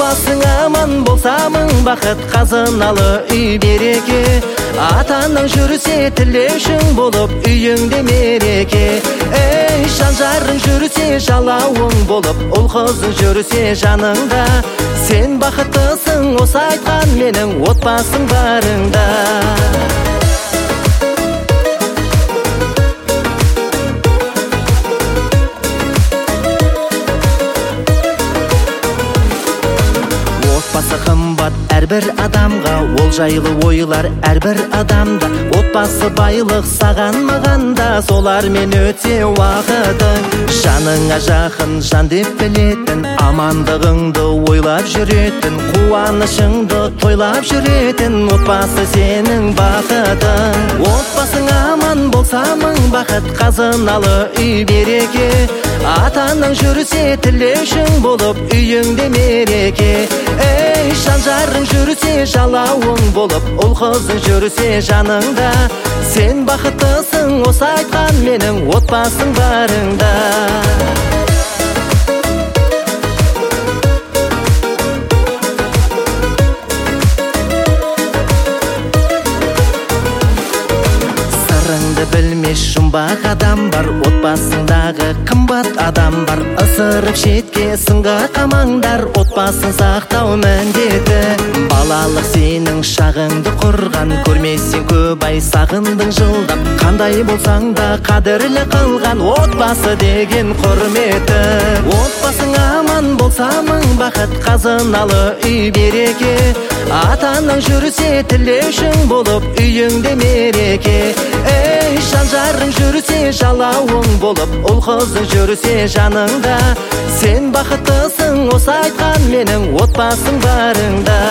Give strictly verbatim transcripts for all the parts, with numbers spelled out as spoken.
Отбасың аман болса мың бақыт, қазыналы үй береке. Атаның жүрсе тілеушің болып, үйіңде мереке. Ей, жан жарың жүрсе жалауың болып, ұл қызың жүрсе жаныңда. Сен бақыттысың, осы айтқан менің отбасың барыңда. Отбасы қымбат әрбір адамға, ол жайлы ойлар әрбір адамда. Отбасы байлық саған мағанда, солармен өте уақытың. Жаныңа жақын жан деп білетін, амандығыңды ойлап жүретін, қуанышыңды тойлап жүретін, отбасы сенің бақытың. Отбасың аман болса мың бақыт, қазыналы үй береке. Атаның жүрсе тілеушің болып, үйіңде мереке. Ей, жан жарың жүрсе жалауың болып, ұл қызың жүрсе жаныңда. Сен бақыттысың, осы айтқан менің отбасың барыңда. Сырыңды білмес жұмбақ адам бар, отбасыңдағы қымбат адам бар. Ысырып шетке сынға қамаңдар, отбасын сақтау міндеті. Балалық сенің шағыңды құрған, көрмесең көп ай сағындың жылдап. Қандай болсаң да қадірлі қылған, отбасы деген құрметі. Отбасың аман болса мың бақыт, қазыналы үй береке. Атаның жүрсе тілеушің болып, үйіңде мереке. Ей, жан жарың жүрсе жалауың болып, ұл қызың жүрсе жаныңда. Сен бақыттысың, осы айтқан менің отбасың барыңда.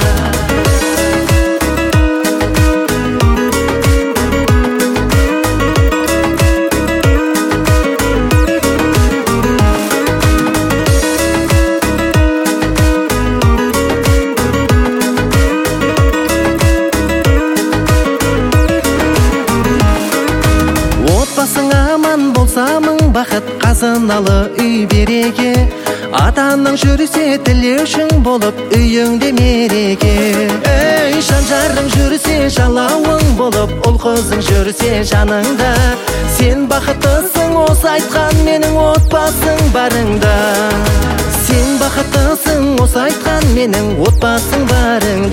Отбасың аман болса мың бақыт, қазыналы үй береке. Атаның жүрсе тілеушің болып, үйіңде мереке. Ей, жан жарың жүрсе жалауың болып, ұл қызың жүрсе жаныңда. Сен бақыттысың, осы айтқан менің отбасың барыңда. Сен бақыттысың, осы айтқан менің отбасың барыңда.